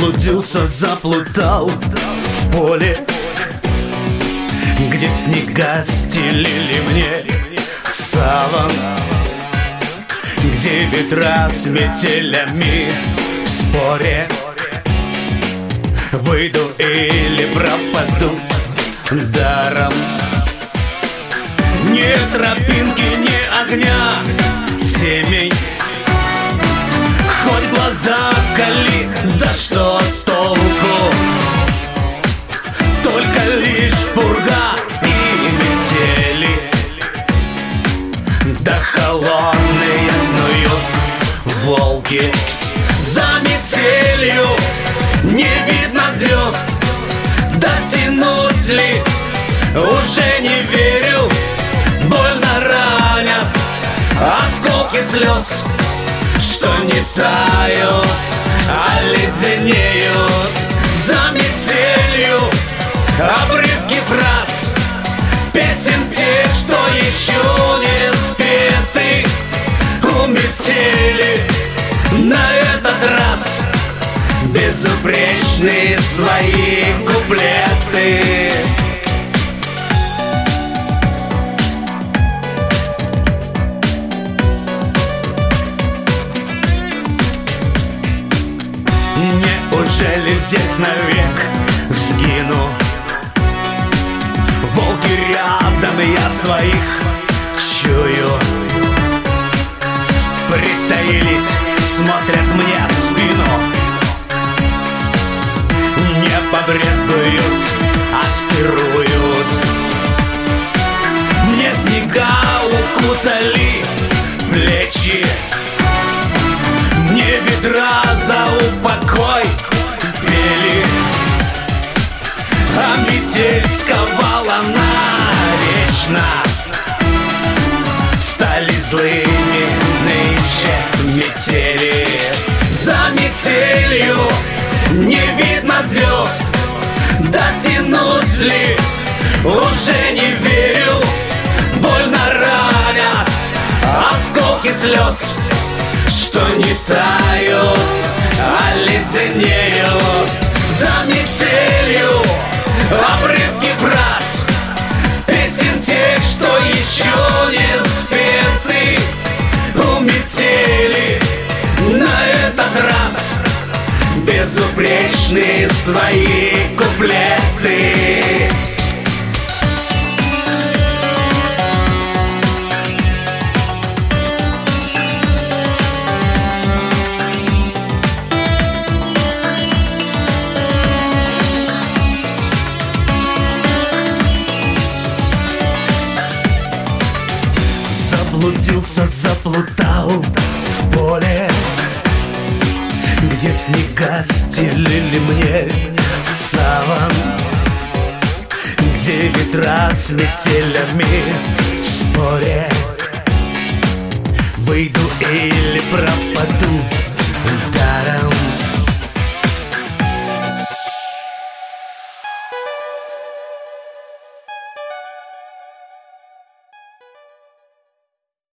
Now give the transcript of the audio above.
Заблудился, заплутал в поле, где снега стелили мне саван, где ветра с метелями в споре. Выйду или пропаду даром. Ни тропинки, ни огня, темень. Хоть глаза кали, да что толку? Только лишь пурга и метели, да холодные снуют волки. За метелью не видно звезд, дотянусь ли, уже не верю. Больно ранят осколки слез, что не тают, а леденеют. За метелью обрывки фраз, песен тех, что еще не спеты. У метели на этот раз безупречные свои куплеты. Неужели здесь навек сгину? Волки рядом, я своих чую. Притаились, смотрят мне в спину. Не побрезгуют, отпируют. Мне снега укутали плечи, мне ветра за упокой пели, а метель сковала навечно. Стали злыми нынче метели. За метелью не видно звезд, дотянусь ли, уже не верю. Больно ранят осколки слез, что не тают, а леденеют. За метелью обрывки фраз, песен тех, что еще не спеты. У метели на этот раз безупречные свои куплеты. Заблудился, заплутал в поле, где снега стелили мне саван, где ветра с метелями в споре. Выйду или пропаду